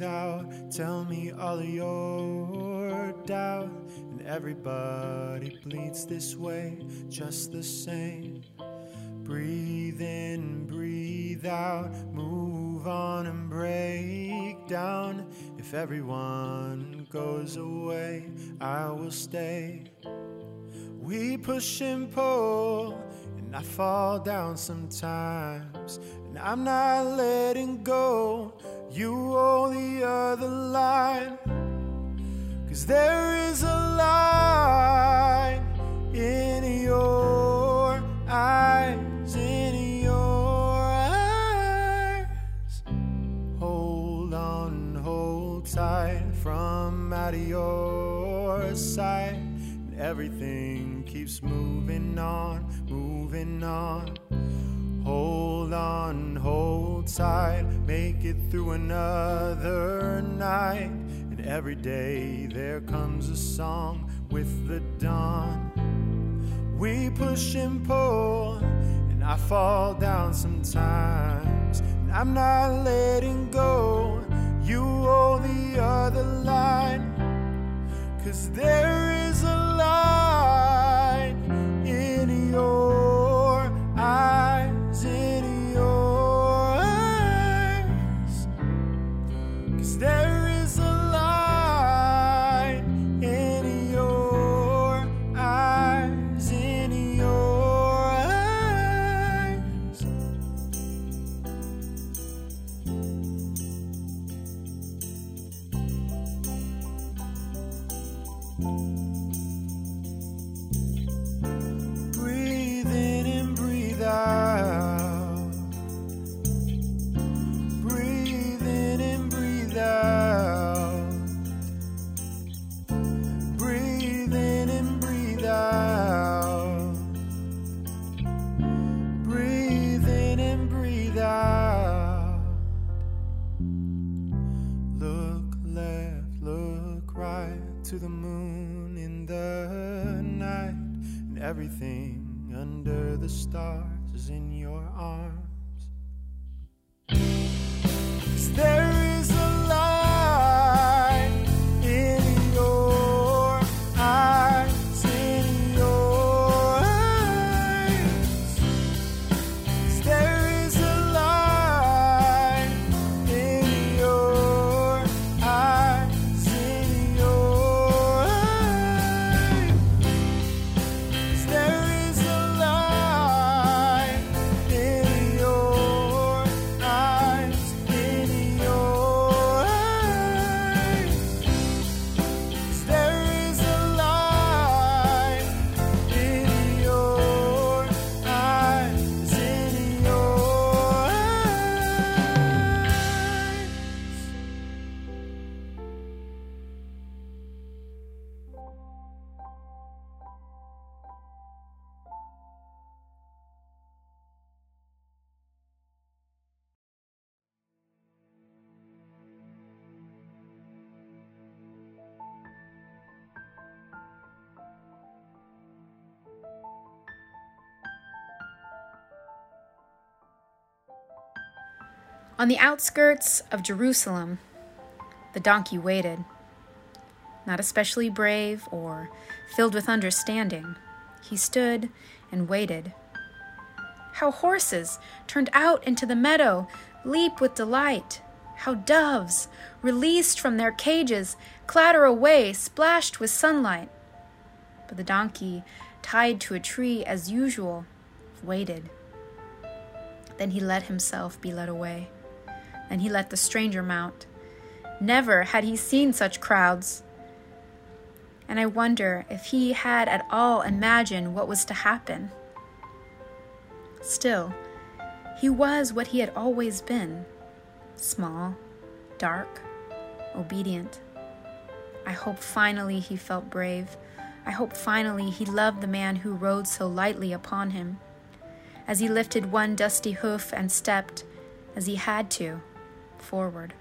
breathe out. Tell me all of your doubt. And everybody bleeds this way, just the same. Breathe in, breathe out. Move on and break down. If everyone goes away, I will stay. We push and pull, and I fall down sometimes, and I'm not letting go. You hold the other line, 'cause there is a light in your eyes, in your eyes. Hold on, hold tight from out of your sight. Everything keeps moving on, moving on. Hold on, hold tight, make it through another night. And every day there comes a song with the dawn. We push and pull, and I fall down sometimes, and I'm not letting go. You hold the other line, 'cause there is a light in your eyes, in your eyes. 'Cause there is a light in your eyes, in your eyes. Breathe in and breathe out. Breathe in and breathe out. Breathe in and breathe out. Breathe in and breathe out. Look left, look right, to the moon in the night. And everything under the stars is in your arms. 'Cause there is a light in your eyes, in your eyes. 'Cause there is a light in your eyes, in your eyes. 'Cause there is a light in your eyes, in your eyes. 'Cause there is a light in your eyes, in your eyes. On the outskirts of Jerusalem, the donkey waited. Not especially brave or filled with understanding, he stood and waited. How horses, turned out into the meadow, leap with delight. How doves, released from their cages, clatter away, splashed with sunlight. But the donkey, tied to a tree as usual, waited. Then he let himself be led away. Then he let the stranger mount. Never had he seen such crowds. And I wonder if he had at all imagined what was to happen. Still, he was what he had always been. Small, dark, obedient. I hope finally he felt brave. I hope finally he loved the man who rode so lightly upon him. As he lifted one dusty hoof and stepped, as he had to, forward.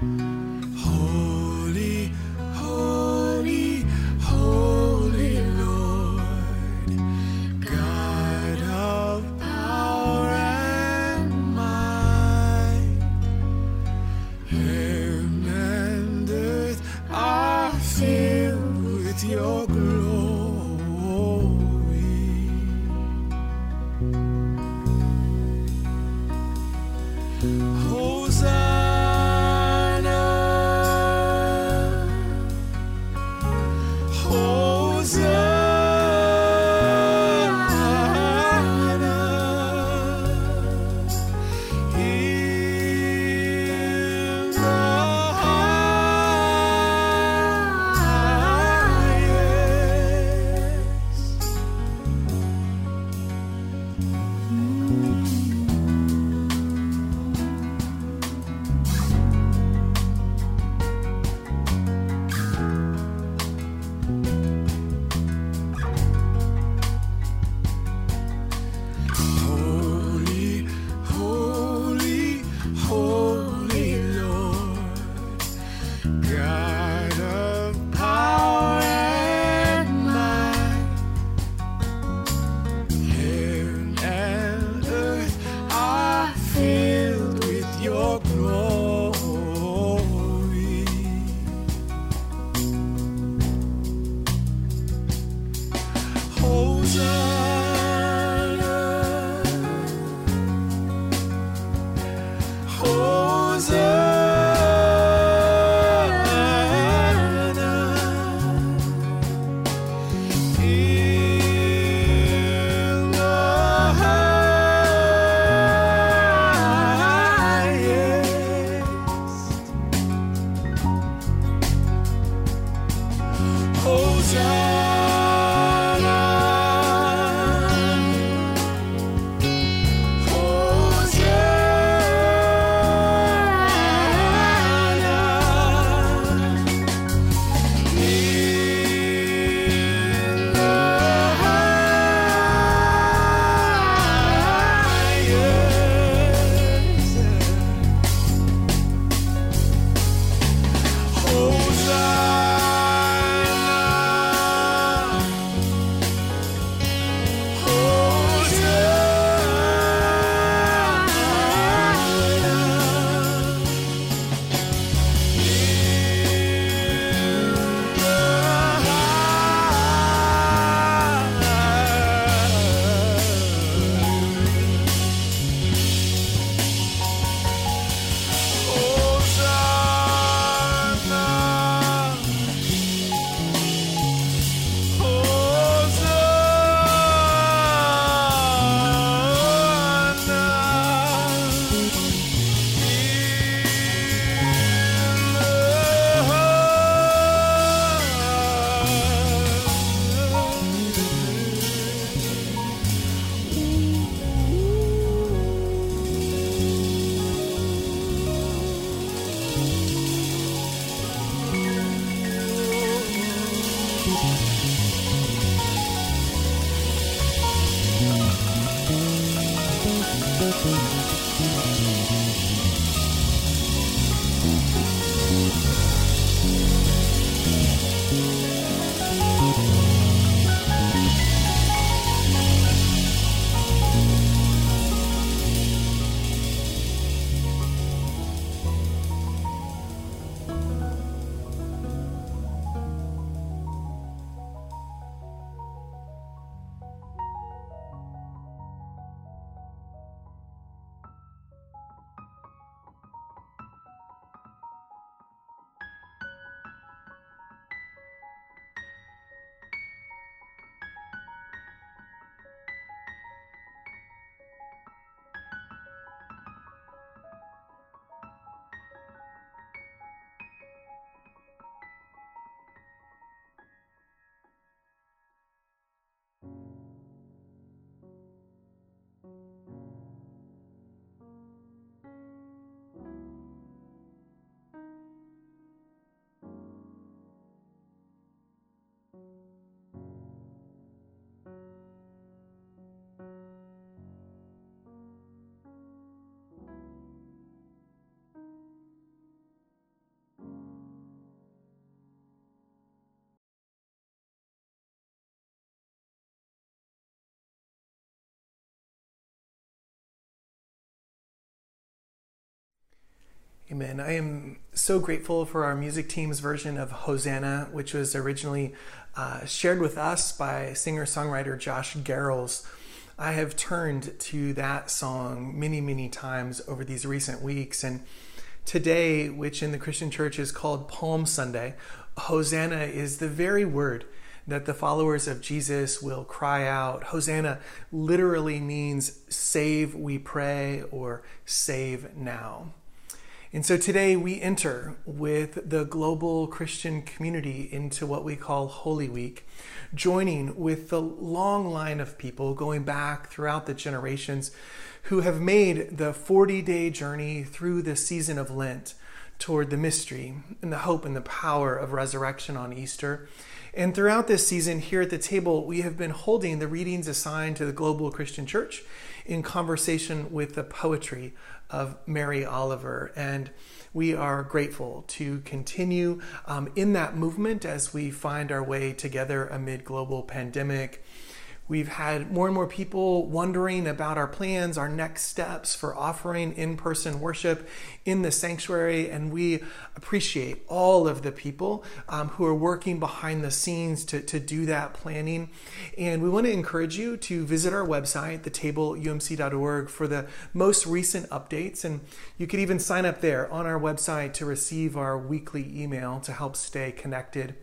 Holy, holy, holy Lord, God of power and might, heaven and earth are filled with your glory. Amen. I am so grateful for our music team's version of Hosanna, which was originally shared with us by singer-songwriter Josh Garrels. I have turned to that song many, many times over these recent weeks. And today, which in the Christian church is called Palm Sunday, Hosanna is the very word that the followers of Jesus will cry out. Hosanna literally means save, we pray, or save now. And so today we enter with the global Christian community into what we call Holy Week, joining with the long line of people going back throughout the generations who have made the 40-day journey through the season of Lent toward the mystery and the hope and the power of resurrection on Easter. And throughout this season here at the table, we have been holding the readings assigned to the global Christian church in conversation with the poetry of Mary Oliver. And we are grateful to continue in that movement as we find our way together amid global pandemic. We've had more and more people wondering about our plans, our next steps for offering in-person worship in the sanctuary, and we appreciate all of the people who are working behind the scenes to do that planning. And we want to encourage you to visit our website, thetable.umc.org, for the most recent updates, and you could even sign up there on our website to receive our weekly email to help stay connected.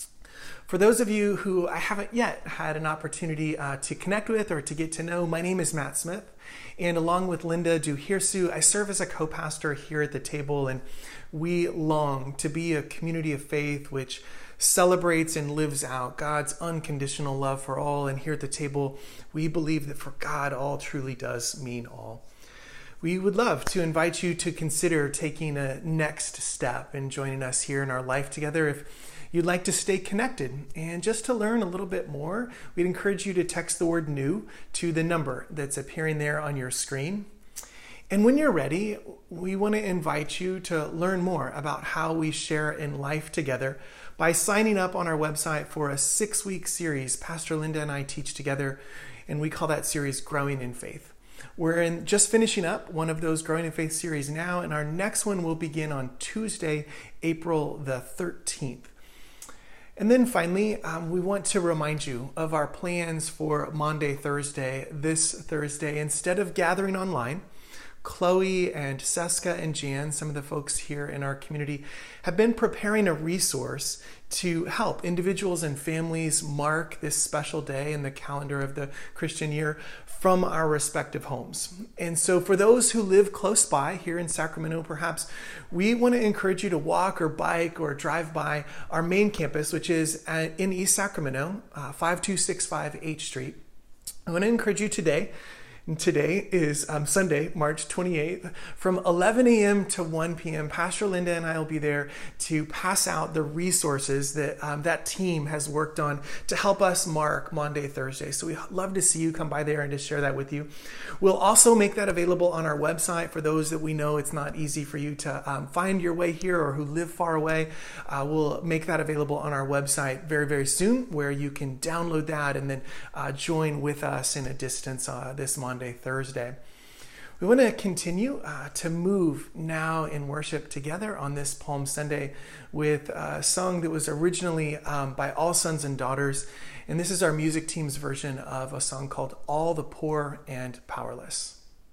For those of you who I haven't yet had an opportunity to connect with or to get to know, my name is Matt Smith, and along with Linda Duhirsu, I serve as a co-pastor here at the table, and we long to be a community of faith which celebrates and lives out God's unconditional love for all. And here at the table, we believe that for God, all truly does mean all. We would love to invite you to consider taking a next step and joining us here in our life together. If you'd like to stay connected and just to learn a little bit more, we'd encourage you to text the word new to the number that's appearing there on your screen. And when you're ready, we want to invite you to learn more about how we share in life together by signing up on our website for a 6-week series Pastor Linda and I teach together, and we call that series Growing in Faith. We're just finishing up one of those Growing in Faith series now, and our next one will begin on Tuesday, April the 13th. And then finally, we want to remind you of our plans for Maundy Thursday, this Thursday. Instead of gathering online, Chloe and Seska and Jan, some of the folks here in our community, have been preparing a resource to help individuals and families mark this special day in the calendar of the Christian year from our respective homes. And so for those who live close by here in Sacramento, perhaps, we want to encourage you to walk or bike or drive by our main campus, which is in East Sacramento, 5265 H Street. I want to encourage you today. And today is Sunday, March 28th, from 11 a.m. to 1 p.m. Pastor Linda and I will be there to pass out the resources that that team has worked on to help us mark Maundy Thursday. So we'd love to see you come by there and to share that with you. We'll also make that available on our website for those that we know it's not easy for you to find your way here or who live far away. We'll make that available on our website very, very soon, where you can download that and then join with us in a distance this Maundy Thursday. We want to continue to move now in worship together on this Palm Sunday with a song that was originally by All Sons and Daughters, and this is our music team's version of a song called All the Poor and Powerless.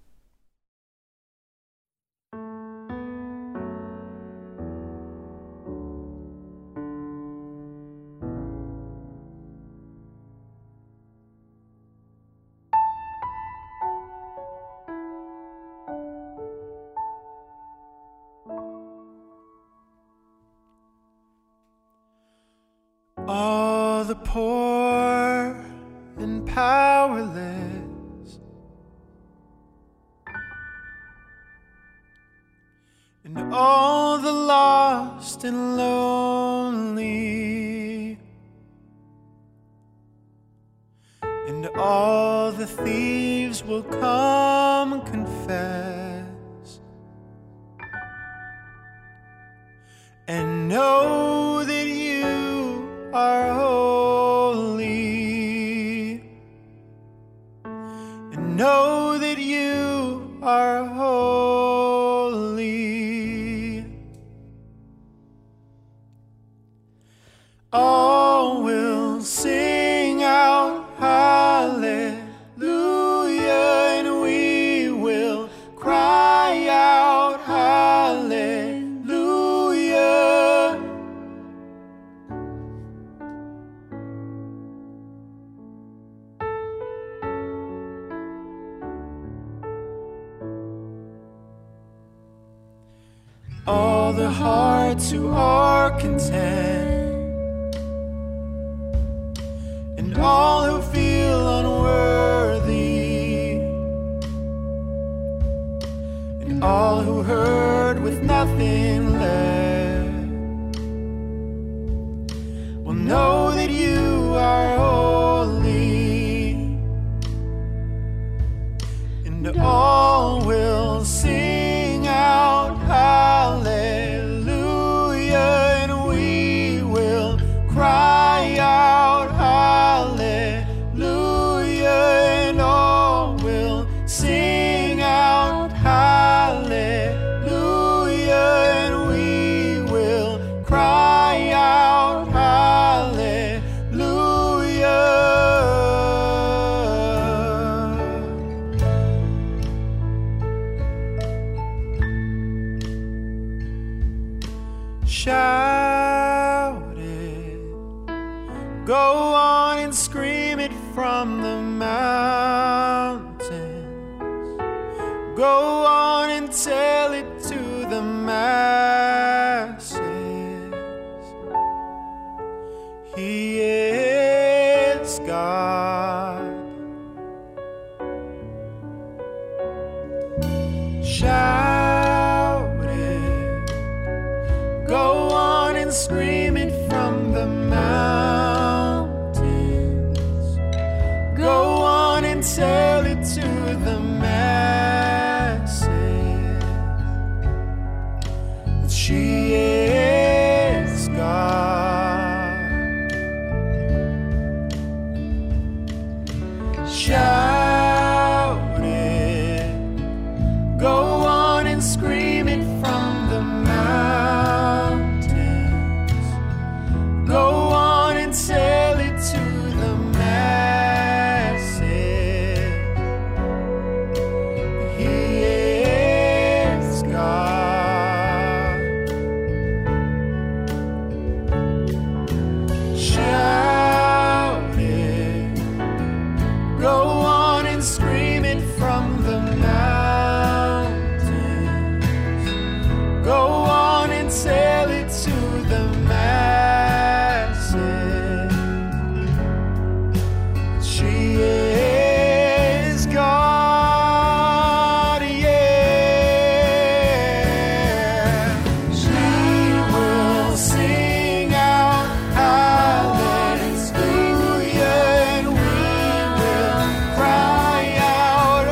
All the poor and powerless, and all the lost and lonely, and all the thieves will come and confess and know that you are holy, and know that you are holy. hearts who are content, and all who feel unworthy, and all who heard with nothing left will know that you are holy, and all will sing out hallelujah, and we will cry out hallelujah, and all will sing out hallelujah, and we will cry out hallelujah. Shout it, go on and scream it from the mountains, go on and tell it to the masses. He is God. Shout it, go on and scream it from the mountains, go on and tell it to the masses that she is God. Shout it, go on and scream it from the mountains, go on and tell it to the masses. He is God. Shout it, go on and scream it from the mountains, go on and tell it to the masses. She is God, yeah. She will sing out hallelujah, and we will cry out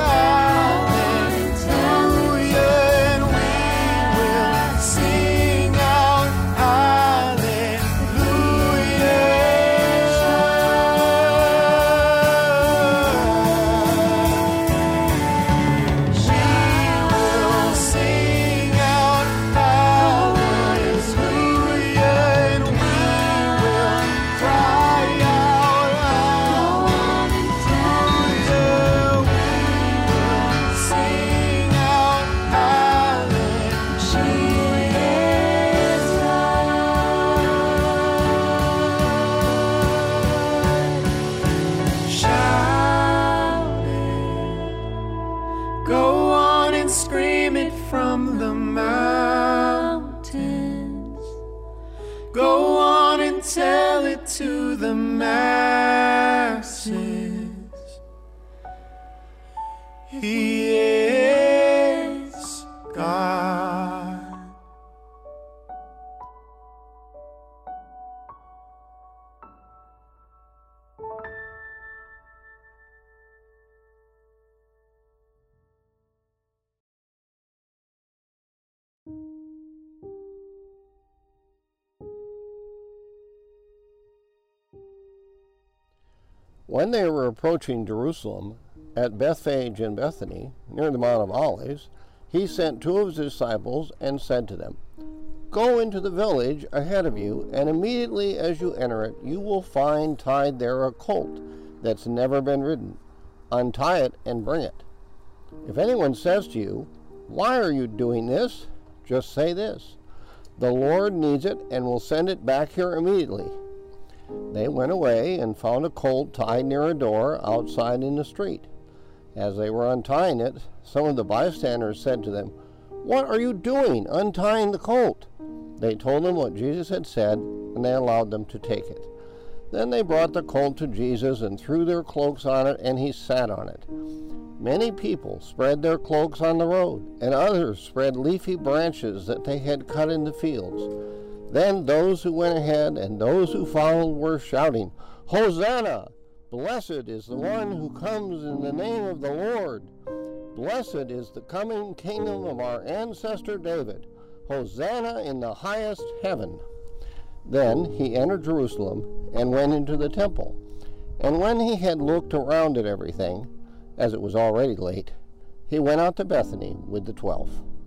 hallelujah, and we will sing out hallelujah. She will sing out hallelujah, and we will cry out hallelujah. We will sing out hallelujah. She is God. Shout it, go on and scream it from the mountains, go on and tell it to the masses. He is God. When they were approaching Jerusalem, at Bethphage and Bethany, near the Mount of Olives, he sent two of his disciples and said to them, "Go into the village ahead of you, and immediately as you enter it, you will find tied there a colt that's never been ridden. Untie it and bring it. If anyone says to you, 'Why are you doing this?' just say this, 'The Lord needs it and will send it back here immediately.'" They went away and found a colt tied near a door outside in the street. As they were untying it, some of the bystanders said to them, "What are you doing, untying the colt?" They told him what Jesus had said, and they allowed them to take it. Then they brought the colt to Jesus and threw their cloaks on it, and he sat on it. Many people spread their cloaks on the road, and others spread leafy branches that they had cut in the fields. Then those who went ahead and those who followed were shouting, "Hosanna! Blessed is the one who comes in the name of the Lord. Blessed is the coming kingdom of our ancestor David. Hosanna in the highest heaven." Then he entered Jerusalem and went into the temple. And when he had looked around at everything, as it was already late, he went out to Bethany with the 12.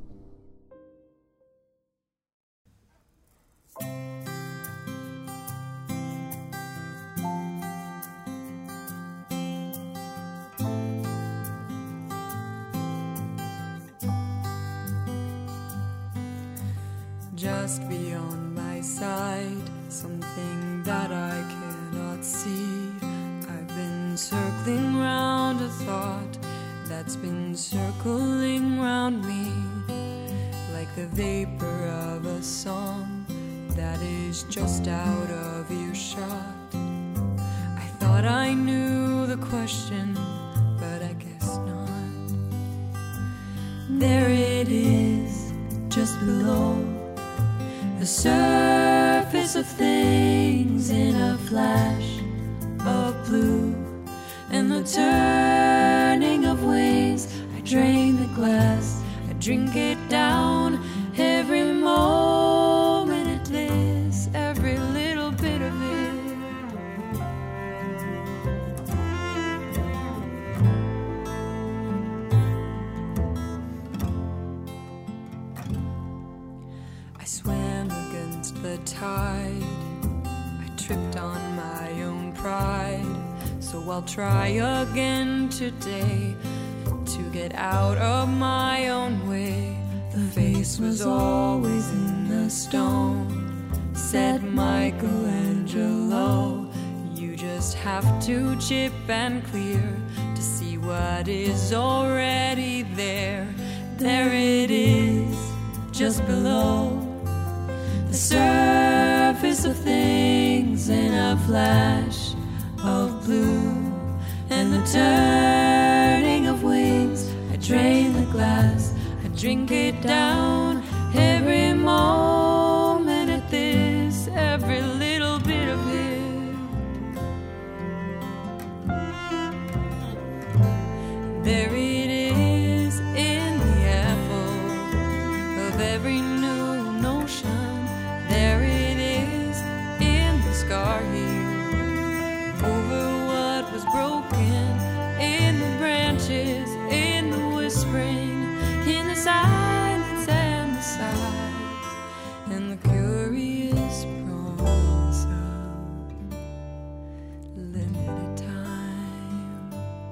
Just beyond my sight, something that I cannot see. I've been circling round a thought that's been circling round me, like the vapor of a song that is just out of earshot. I thought I knew the question, but I guess not. There it is, just below the surface of things, in a flash of blue and the turning of wings. I drain the glass, I drink it down, every moment at this, every little bit of it. I swam against the tide, I tripped on my own pride, so I'll try again today to get out of my own way. The face was always in the stone, said Michelangelo. You just have to chip and clear to see what is already there. There it is, just below the surface of things, in a flash of blue and the turning of wings. I drain the glass, I drink it down, every moment at this, every little bit of it. There it is in the apple of every new notion. There it is in the scar here over what was broken, in the branches, in the whispering, in the silence and the sighs, and the curious promise of limited time.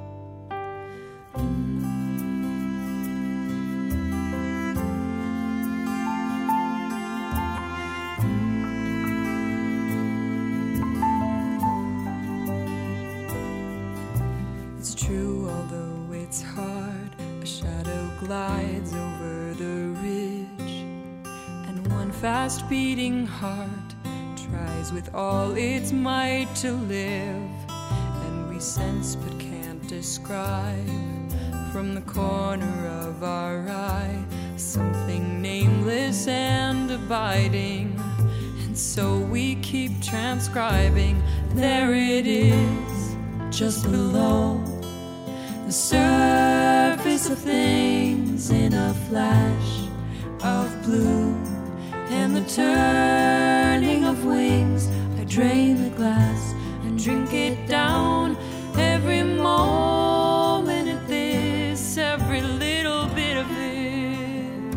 It's true, although it's hard, a shadow glides over the ridge, and one fast beating heart tries with all its might to live. And we sense but can't describe, from the corner of our eye, something nameless and abiding. And so we keep transcribing. There it is, just below the surface of things, in a flash of blue and the turning of wings. I drain the glass and drink it down, every moment at this, every little bit of it,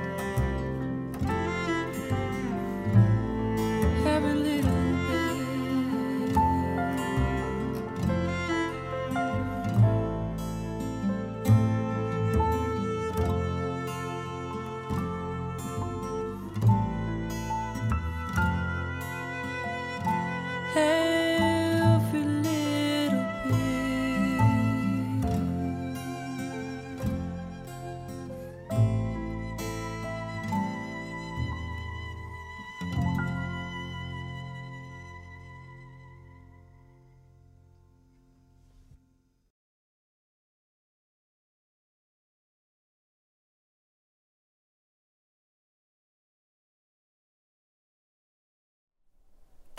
every little bit.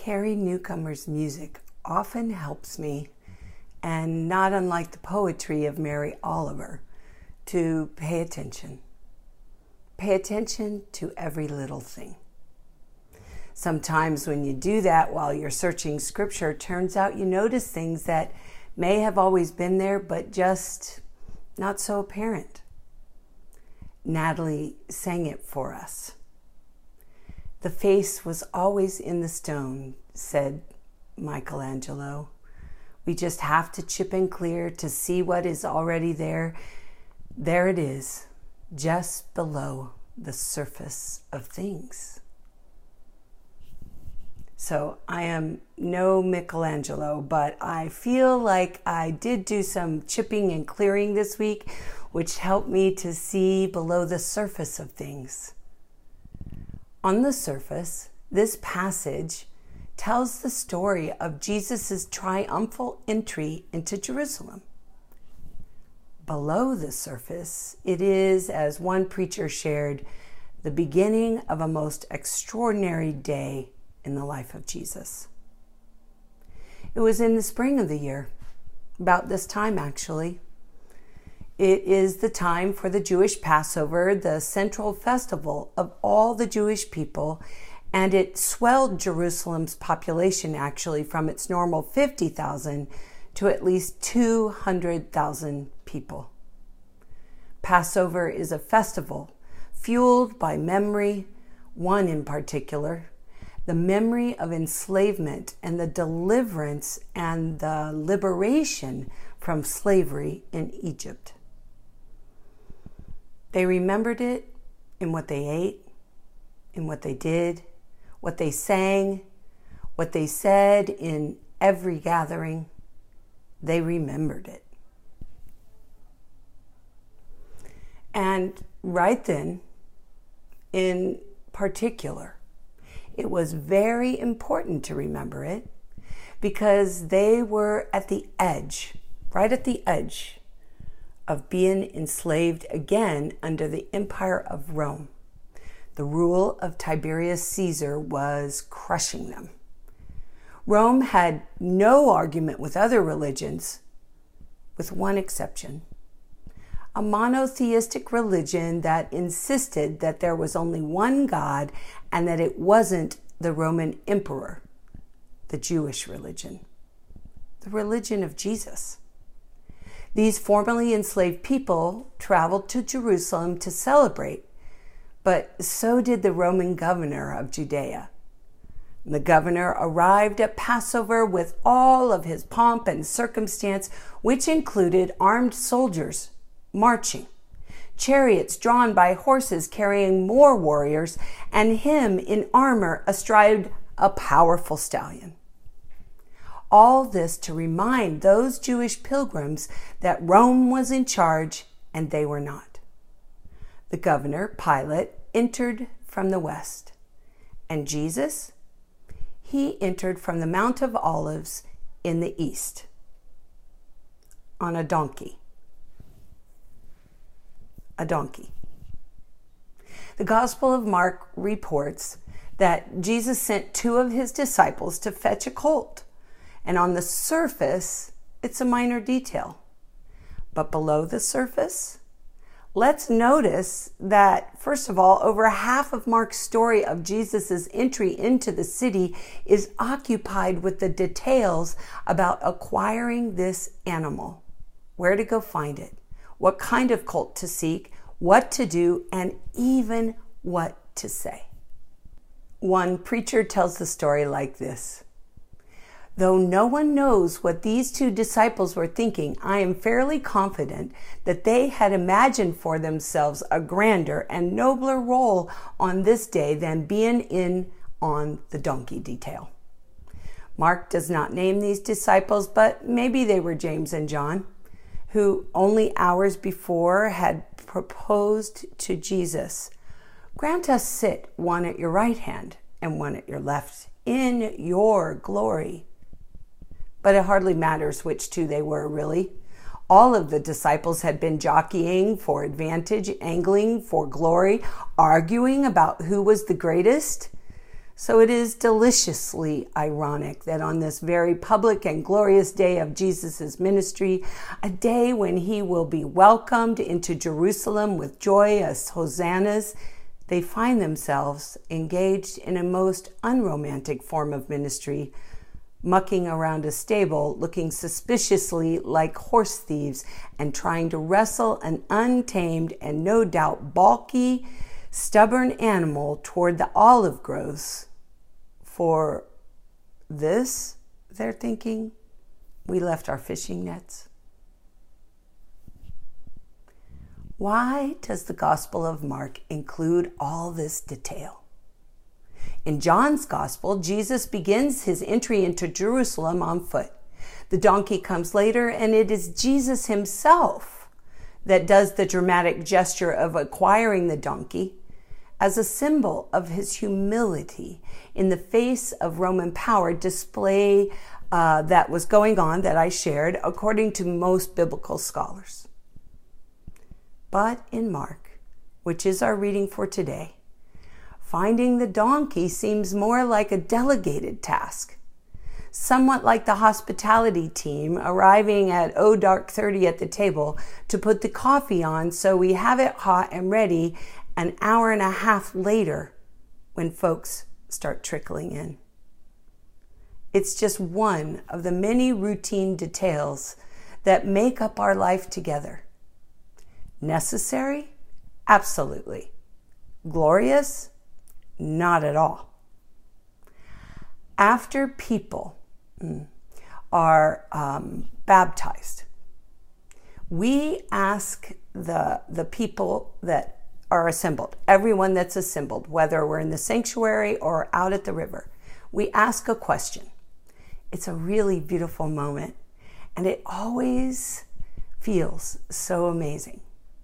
Carrie Newcomer's music often helps me, and not unlike the poetry of Mary Oliver, to pay attention. Pay attention to every little thing. Sometimes when you do that while you're searching scripture, it turns out you notice things that may have always been there, but just not so apparent. Natalie sang it for us. The face was always in the stone, said Michelangelo. We just have to chip and clear to see what is already there. There it is, just below the surface of things. So I am no Michelangelo, but I feel like I did do some chipping and clearing this week, which helped me to see below the surface of things. On the surface, this passage tells the story of Jesus' triumphal entry into Jerusalem. Below the surface, it is, as one preacher shared, the beginning of a most extraordinary day in the life of Jesus. It was in the spring of the year, about this time actually. It is the time for the Jewish Passover, the central festival of all the Jewish people, and it swelled Jerusalem's population actually from its normal 50,000 to at least 200,000 people. Passover is a festival fueled by memory, one in particular, the memory of enslavement and the deliverance and the liberation from slavery in Egypt. They remembered it in what they ate, in what they did, what they sang, what they said in every gathering. They remembered it. And right then, in particular, it was very important to remember it because they were at the edge, right at the edge of being enslaved again under the empire of Rome. The rule of Tiberius Caesar was crushing them. Rome had no argument with other religions, with one exception. A monotheistic religion that insisted that there was only one God and that it wasn't the Roman emperor, the Jewish religion, the religion of Jesus. These formerly enslaved people traveled to Jerusalem to celebrate, but so did the Roman governor of Judea. The governor arrived at Passover with all of his pomp and circumstance, which included armed soldiers marching, chariots drawn by horses carrying more warriors, and him in armor astride a powerful stallion. All this to remind those Jewish pilgrims that Rome was in charge and they were not. The governor, Pilate, entered from the west, and Jesus, he entered from the Mount of Olives in the east on a donkey. A donkey. The Gospel of Mark reports that Jesus sent two of his disciples to fetch a colt. And on the surface, it's a minor detail. But below the surface, let's notice that, first of all, over half of Mark's story of Jesus' entry into the city is occupied with the details about acquiring this animal, where to go find it, what kind of colt to seek, what to do, and even what to say. One preacher tells the story like this. Though no one knows what these two disciples were thinking, I am fairly confident that they had imagined for themselves a grander and nobler role on this day than being in on the donkey detail. Mark does not name these disciples, but maybe they were James and John, who only hours before had proposed to Jesus, "Grant us sit one at your right hand and one at your left in your glory." But it hardly matters which two they were, really. All of the disciples had been jockeying for advantage, angling for glory, arguing about who was the greatest. So it is deliciously ironic that on this very public and glorious day of Jesus' ministry, a day when he will be welcomed into Jerusalem with joyous hosannas, they find themselves engaged in a most unromantic form of ministry, mucking around a stable, looking suspiciously like horse thieves and trying to wrestle an untamed and no doubt balky, stubborn animal toward the olive groves. For this, they're thinking, we left our fishing nets. Why does the Gospel of Mark include all this detail? In John's Gospel, Jesus begins his entry into Jerusalem on foot. The donkey comes later, and it is Jesus himself that does the dramatic gesture of acquiring the donkey as a symbol of his humility in the face of Roman power display that was going on that I shared, according to most biblical scholars. But in Mark, which is our reading for today, finding the donkey seems more like a delegated task, somewhat like the hospitality team arriving at dark 30 at the table to put the coffee on so we have it hot and ready an hour and a half later when folks start trickling in. It's just one of the many routine details that make up our life together. Necessary? Absolutely. Glorious? Not at all. After people are baptized, we ask the people that are assembled, everyone that's assembled, whether we're in the sanctuary or out at the river, we ask a question. It's a really beautiful moment, and it always feels so amazing.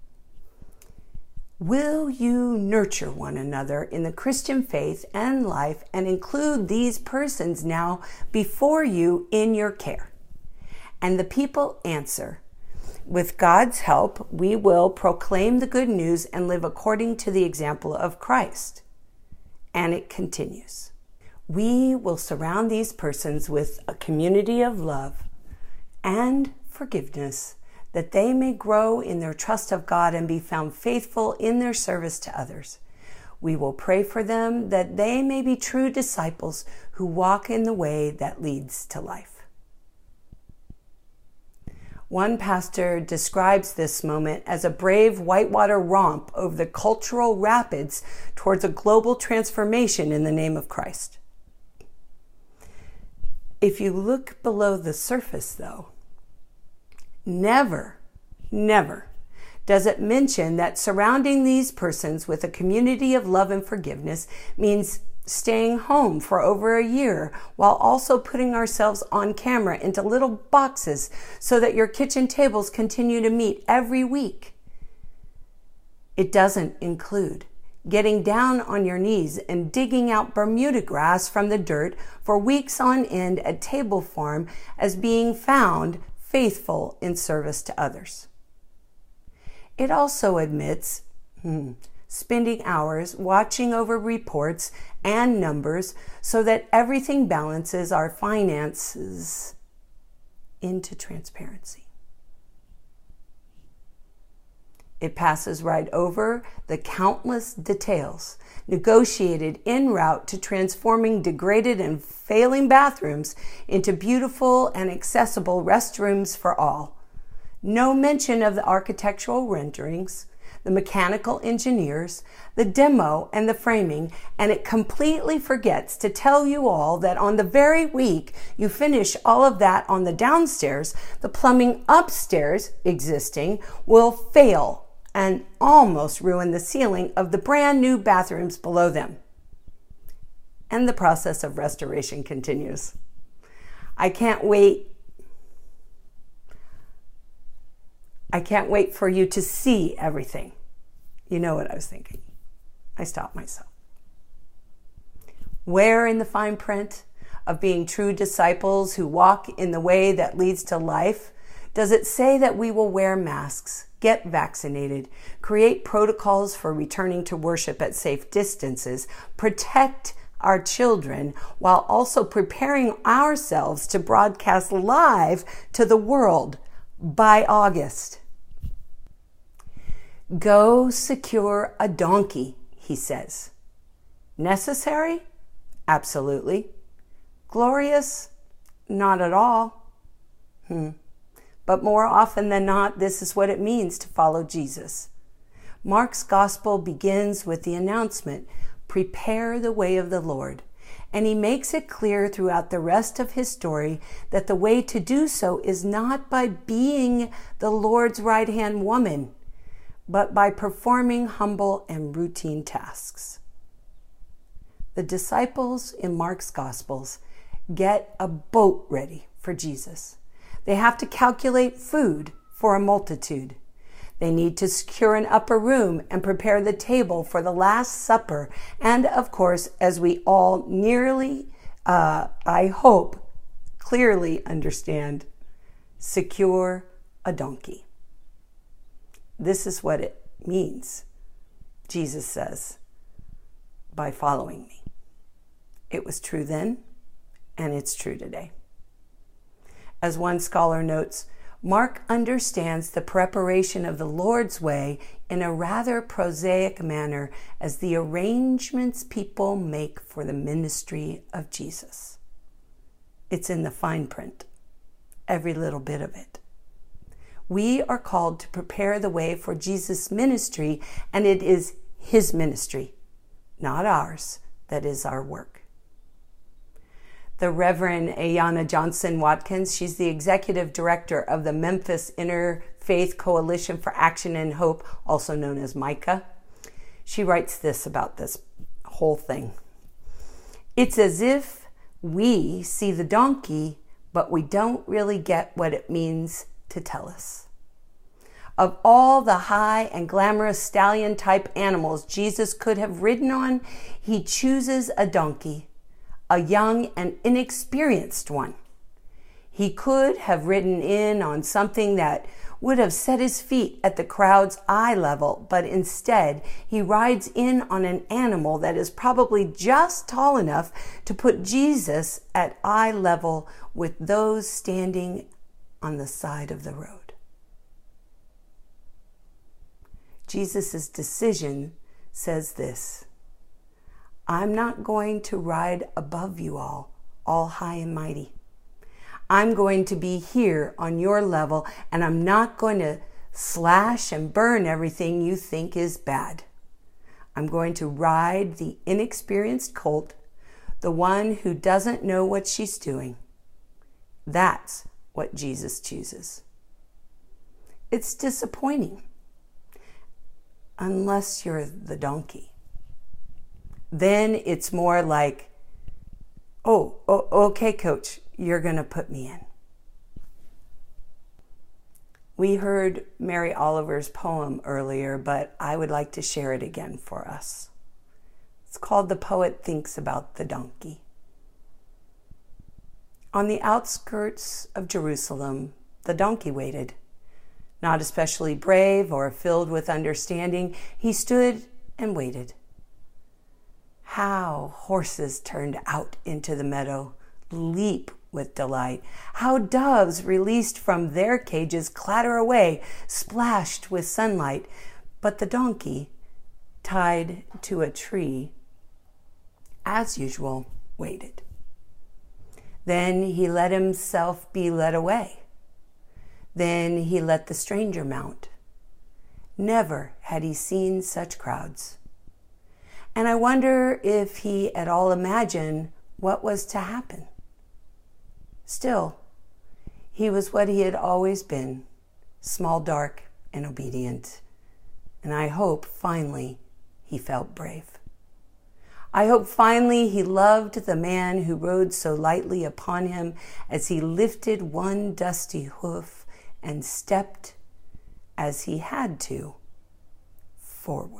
Will you nurture one another in the Christian faith and life and include these persons now before you in your care? And the people answer, with God's help, we will proclaim the good news and live according to the example of Christ. And it continues. We will surround these persons with a community of love and forgiveness, that they may grow in their trust of God and be found faithful in their service to others. We will pray for them that they may be true disciples who walk in the way that leads to life. One pastor describes this moment as a brave whitewater romp over the cultural rapids towards a global transformation in the name of Christ. If you look below the surface, though, never does it mention that surrounding these persons with a community of love and forgiveness means staying home for over a year while also putting ourselves on camera into little boxes so that your kitchen tables continue to meet every week. It doesn't include getting down on your knees and digging out Bermuda grass from the dirt for weeks on end at Table Farm as being found faithful in service to others. It also admits spending hours watching over reports and numbers so that everything balances our finances into transparency. It passes right over the countless details negotiated en route to transforming degraded and failing bathrooms into beautiful and accessible restrooms for all. No mention of the architectural renderings, the mechanical engineers, the demo, and the framing, and it completely forgets to tell you all that on the very week you finish all of that on the downstairs, the plumbing upstairs, existing, will fail and almost ruin the ceiling of the brand new bathrooms below them. And the process of restoration continues. I can't wait for you to see everything. You know what I was thinking. I stopped myself. Where in the fine print of being true disciples who walk in the way that leads to life does it say that we will wear masks, get vaccinated, create protocols for returning to worship at safe distances, protect our children, while also preparing ourselves to broadcast live to the world by August. Go secure a donkey, he says. Necessary? Absolutely. Glorious? Not at all. But more often than not, this is what it means to follow Jesus. Mark's gospel begins with the announcement, prepare the way of the Lord. And he makes it clear throughout the rest of his story that the way to do so is not by being the Lord's right-hand woman, but by performing humble and routine tasks. The disciples in Mark's Gospels get a boat ready for Jesus. They have to calculate food for a multitude. They need to secure an upper room and prepare the table for the Last Supper. And of course, as we all nearly, I hope, clearly understand, secure a donkey. This is what it means, Jesus says, by following me. It was true then, and it's true today. As one scholar notes, Mark understands the preparation of the Lord's way in a rather prosaic manner as the arrangements people make for the ministry of Jesus. It's in the fine print, every little bit of it. We are called to prepare the way for Jesus' ministry, and it is his ministry, not ours, that is our work. The Reverend Ayanna Johnson Watkins, she's the executive director of the Memphis Interfaith Coalition for Action and Hope, also known as MICA. She writes this about this whole thing. It's as if we see the donkey, but we don't really get what it means to tell us. Of all the high and glamorous stallion-type animals Jesus could have ridden on, he chooses a donkey, a young and inexperienced one. He could have ridden in on something that would have set his feet at the crowd's eye level, but instead he rides in on an animal that is probably just tall enough to put Jesus at eye level with those standing on the side of the road. Jesus' decision says this: I'm not going to ride above you all high and mighty. I'm going to be here on your level, and I'm not going to slash and burn everything you think is bad. I'm going to ride the inexperienced colt, the one who doesn't know what she's doing. That's what Jesus chooses. It's disappointing, unless you're the donkey. Then it's more like, oh, okay, coach, you're going to put me in. We heard Mary Oliver's poem earlier, but I would like to share it again for us. It's called The Poet Thinks About the Donkey. On the outskirts of Jerusalem, the donkey waited. Not especially brave or filled with understanding, he stood and waited. How horses turned out into the meadow leap with delight. How doves released from their cages clatter away, splashed with sunlight. But the donkey, tied to a tree, as usual, waited. Then he let himself be led away. Then he let the stranger mount. Never had he seen such crowds. And I wonder if he at all imagined what was to happen. Still, he was what he had always been, small, dark, and obedient. And I hope finally he felt brave. I hope finally he loved the man who rode so lightly upon him as he lifted one dusty hoof and stepped, as he had to, forward.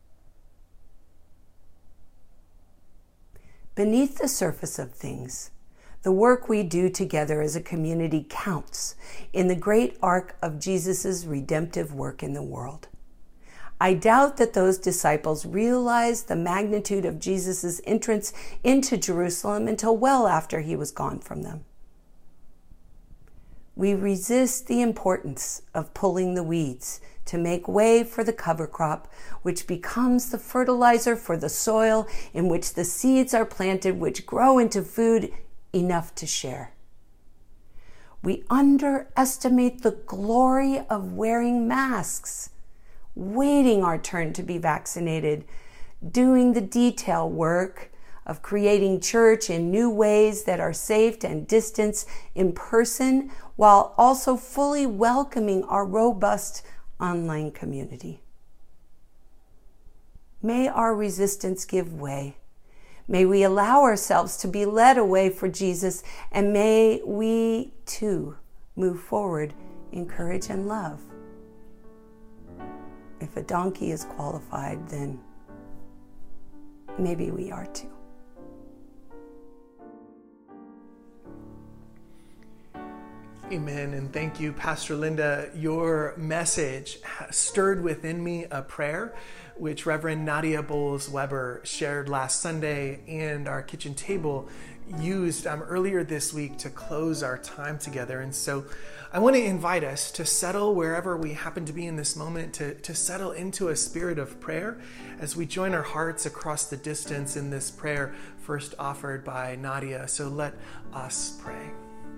Beneath the surface of things, the work we do together as a community counts in the great arc of Jesus' redemptive work in the world. I doubt that those disciples realized the magnitude of Jesus' entrance into Jerusalem until well after he was gone from them. We resist the importance of pulling the weeds to make way for the cover crop, which becomes the fertilizer for the soil in which the seeds are planted, which grow into food enough to share. We underestimate the glory of wearing masks, waiting our turn to be vaccinated, doing the detail work of creating church in new ways that are safe and distance in person, while also fully welcoming our robust online community. May our resistance give way. May we allow ourselves to be led away for Jesus, and may we too move forward in courage and love. If a donkey is qualified, then maybe we are too. Amen, and thank you, Pastor Linda. Your message stirred within me a prayer which Reverend Nadia Bowles-Weber shared last Sunday, and our kitchen table used earlier this week to close our time together. And so I want to invite us to settle wherever we happen to be in this moment, to settle into a spirit of prayer as we join our hearts across the distance in this prayer first offered by Nadia. So let us pray.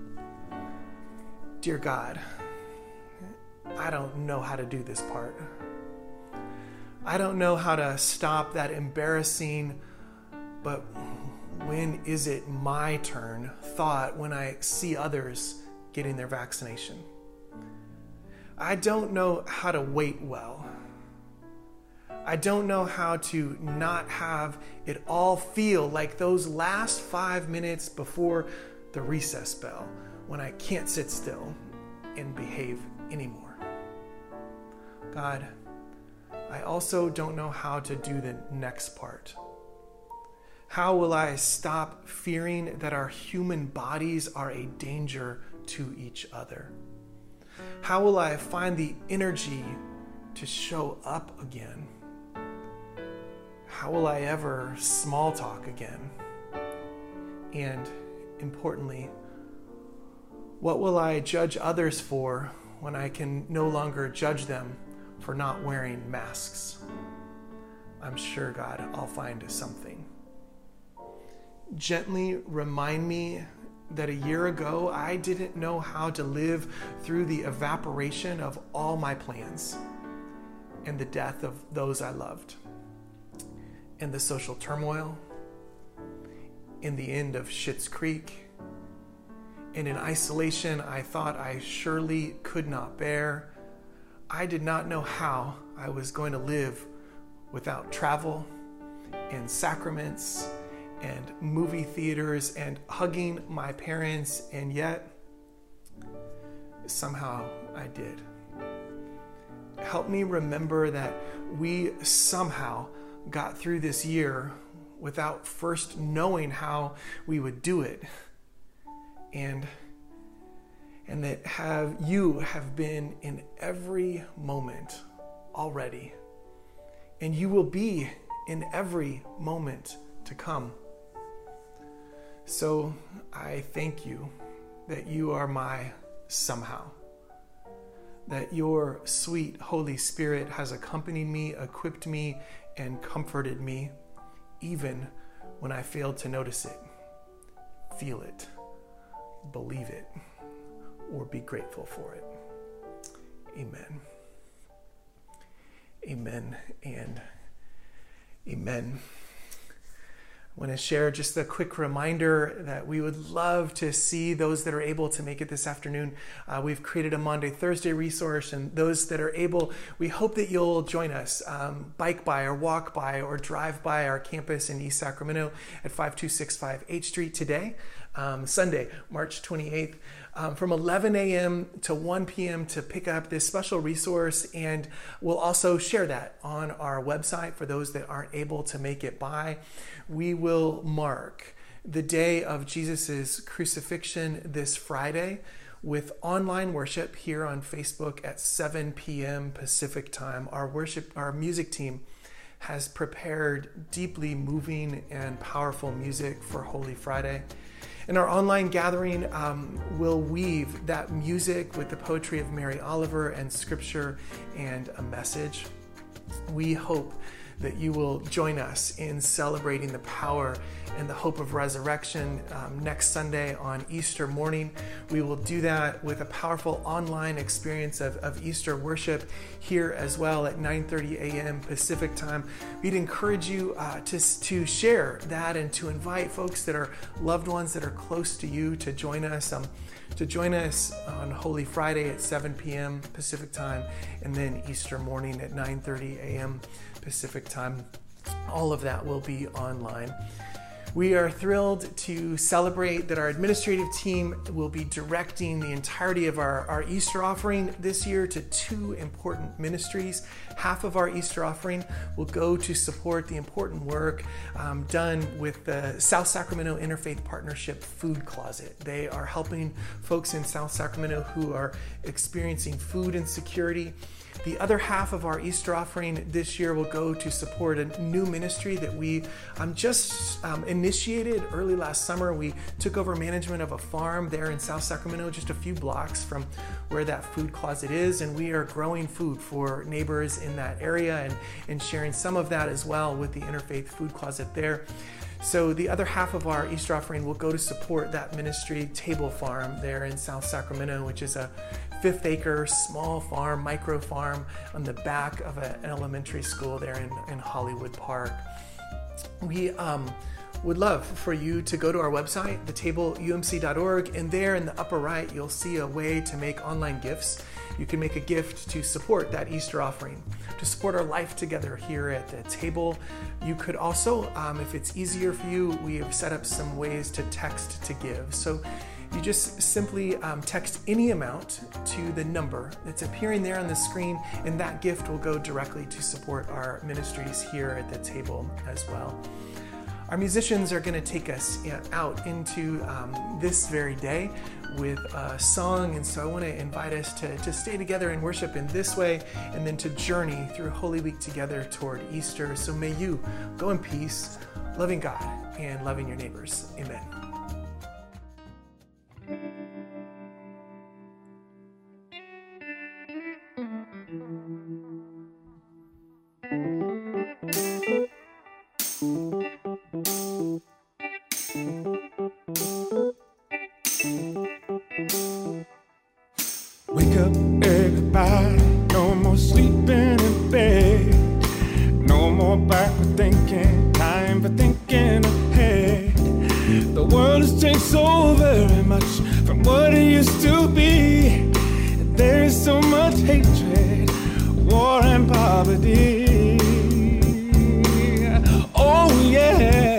Dear God, I don't know how to do this part. I don't know how to stop that embarrassing, but when is it my turn thought when I see others getting their vaccination. I don't know how to wait well. I don't know how to not have it all feel like those last 5 minutes before the recess bell when I can't sit still and behave anymore. God, I also don't know how to do the next part. How will I stop fearing that our human bodies are a danger to each other? How will I find the energy to show up again? How will I ever small talk again? And importantly, what will I judge others for when I can no longer judge them for not wearing masks? I'm sure, God, I'll find something. Gently remind me that a year ago I didn't know how to live through the evaporation of all my plans and the death of those I loved, and the social turmoil, in the end of Schitt's Creek, and in isolation I thought I surely could not bear. I did not know how I was going to live without travel and sacraments and movie theaters and hugging my parents, and yet somehow I did. Help me remember that we somehow got through this year without first knowing how we would do it, and that you have been in every moment already, and you will be in every moment to come. So I thank you that you are my somehow, that your sweet Holy Spirit has accompanied me, equipped me, and comforted me, even when I failed to notice it, feel it, believe it, or be grateful for it. Amen. Amen and amen. I want to share just a quick reminder that we would love to see those that are able to make it this afternoon. We've created a Monday, Thursday resource, and those that are able, we hope that you'll join us, bike by or walk by or drive by our campus in East Sacramento at 5265 H Street today, Sunday, March 28th, from 11 a.m. to 1 p.m. to pick up this special resource. And we'll also share that on our website for those that aren't able to make it by. We will mark the day of Jesus's crucifixion this Friday with online worship here on Facebook at 7 p.m. Pacific time. Our music team has prepared deeply moving and powerful music for Holy Friday. And our online gathering will weave that music with the poetry of Mary Oliver and scripture and a message. We hope that you will join us in celebrating the power and the hope of resurrection next Sunday on Easter morning. We will do that with a powerful online experience of Easter worship here as well at 9:30 a.m. Pacific time. We'd encourage you to share that and to invite folks that are loved ones that are close to you to join us. To join us on Holy Friday at 7 p.m. Pacific time, and then Easter morning at 9:30 a.m. Pacific time. All of that will be online. We are thrilled to celebrate that our administrative team will be directing the entirety of our Easter offering this year to two important ministries. Half of our Easter offering will go to support the important work done with the South Sacramento Interfaith Partnership Food Closet. They are helping folks in South Sacramento who are experiencing food insecurity. The other half of our Easter offering this year will go to support a new ministry that we just initiated early last summer. We took over management of a farm there in South Sacramento, just a few blocks from where that food closet is, and we are growing food for neighbors in that area and sharing some of that as well with the Interfaith Food Closet there. So the other half of our Easter offering will go to support that ministry, Table Farm, there in South Sacramento, which is a 5th-acre small farm, micro farm on the back of an elementary school there in Hollywood Park. We would love for you to go to our website, thetableumc.org, and there in the upper right, you'll see a way to make online gifts. You can make a gift to support that Easter offering, to support our life together here at the table. You could also, if it's easier for you, we have set up some ways to text to give. So you just simply text any amount to the number that's appearing there on the screen, and that gift will go directly to support our ministries here at the table as well. Our musicians are going to take us out into this very day with a song, and so I want to invite us to stay together and worship in this way, and then to journey through Holy Week together toward Easter. So may you go in peace, loving God and loving your neighbors. Amen. Wake up, everybody, no more sleeping in bed. No more backward thinking, time for thinking ahead. The world has changed so very much from what it used to be. There is so much hatred, war and poverty. Oh yeah.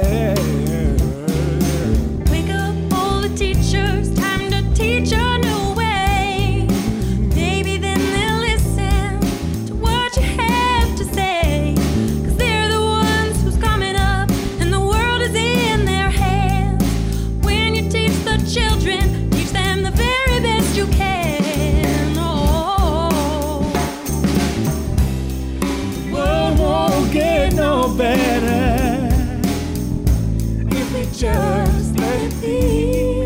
Wake up all the teachers, time to teach a new way. Maybe then they'll listen to what you have to say. 'Cause they're the ones who's coming up and the world is in their hands. When you teach the children, teach them the very best you can. Oh, The world won't get no better if we just let it be.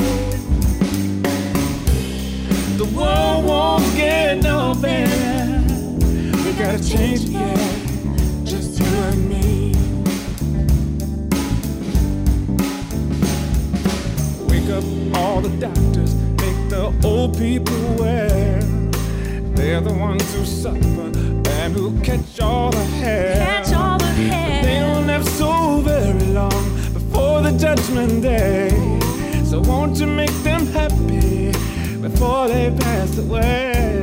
The world won't get no better. We gotta change it, yeah, just you and me. Wake up all the doctors, make the old people well. They're the ones who suffer and who catch all the hair. Catch all the hair. They don't have so very long before the judgment day. So won't you make them happy before they pass away?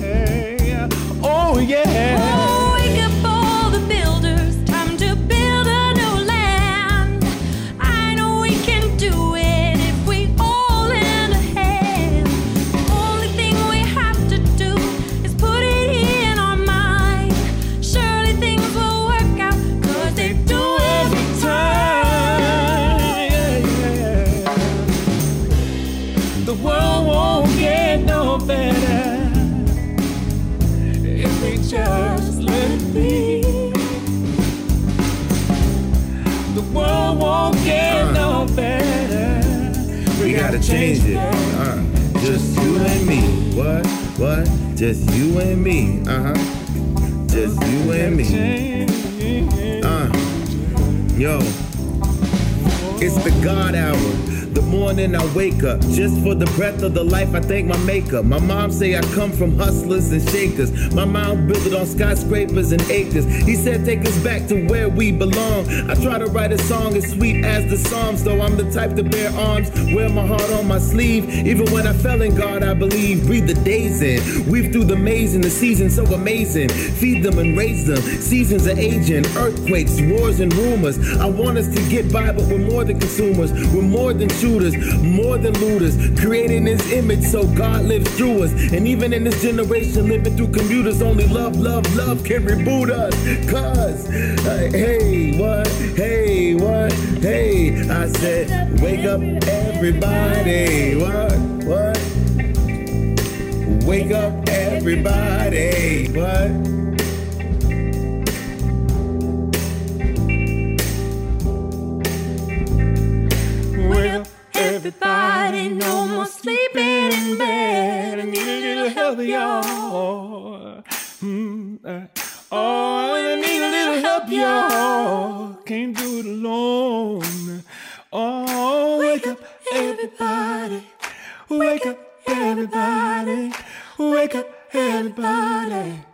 Oh yeah. Oh, wake up all the builders, time to build a new land. I know we can do it if we all lend a hand. The only thing we have to do is put it in our mind. Surely things will work out, 'cause they do every time. The world won't get better if we just let it be. The world won't get no better. We gotta change it. Just you and me. What? Just you and me. Just you and me. Yo. It's the God hour. The morning I wake up, just for the breath of the life I thank my maker. My mom say I come from hustlers and shakers. My mom built it on skyscrapers and acres. He said take us back to where we belong. I try to write a song as sweet as the Psalms, though I'm the type to bear arms, wear my heart on my sleeve. Even when I fell in God, I believe. Breathe the days in, weave through the maze and the seasons so amazing. Feed them and raise them, seasons are aging. Earthquakes, wars and rumors. I want us to get by, but we're more than consumers. We're more than shooters, more than looters, creating his image so God lives through us. And even in this generation, living through computers, only love can reboot us. Cause, hey, what, hey, I said, wake up everybody, what, wake up everybody, what? Well, everybody, no more sleeping in bed. I need a little help, y'all. Oh, I need a little help, y'all. Can't do it alone. Oh, wake up, everybody. Wake up, everybody. Wake up, everybody.